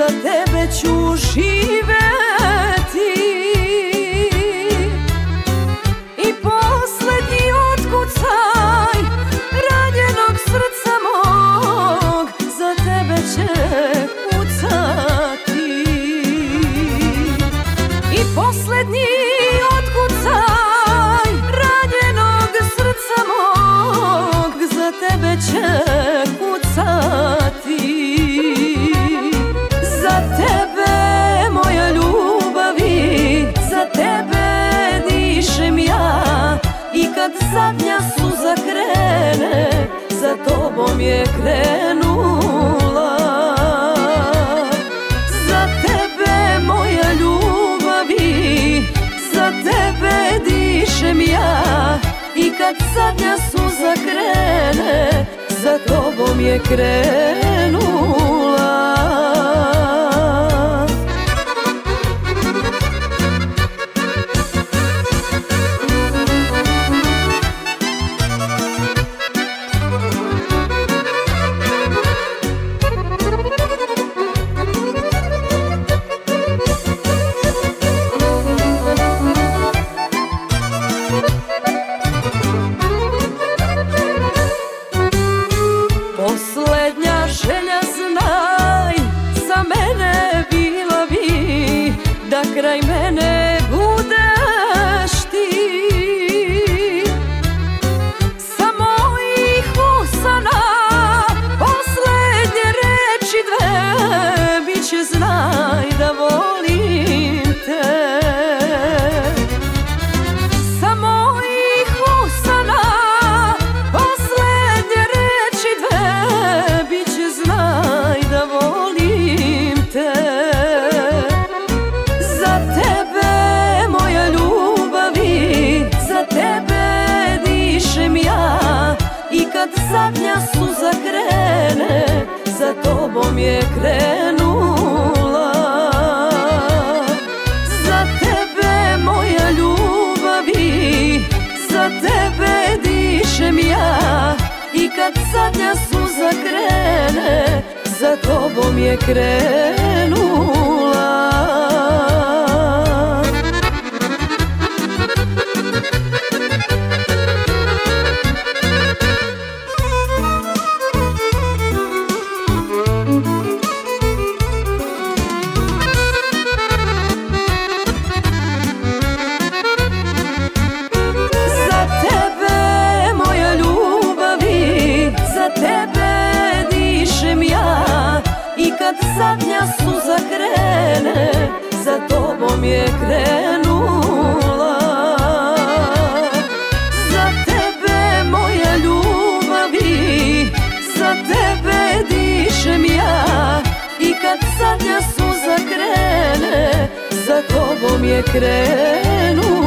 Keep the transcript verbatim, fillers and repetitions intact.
za tebe ću živeti. I posljednji otkucaj ranjenog srca mog za tebe će kucati. I posljednji otkucaj ranjenog srca mog za tebe će kucati. Za tebe moja ljubavi, za tebe dišem ja. I kad zadnja suza krene, za tobom je krenula. Za tebe moja ljubavi, za tebe dišem ja. I kad zadnja suza krene, za tobom je krenula. Posljednja želja znaj za mene bila bi da kraj mene budeš ti. Sa mojih usana posljednje reči dve biće znaj da volim te. Sa mojih usana posljednje reči dve biće znaj da volim te. Za tebe moja ljubavi, za tebe dišem ja. I kad zadnja suza krene, za tobom je krenula. Za tebe moja ljubavi, za tebe dišem ja. I kad zadnja suza krene, za tobom je krenula. Za tebe moja ljubavi, za tebe dišem ja. I kad zadnja suza krene, za tobom je krenula. Za tebe moja ljubavi, za tebe dišem ja. I kad zadnja suza krene, za tobom je krenula.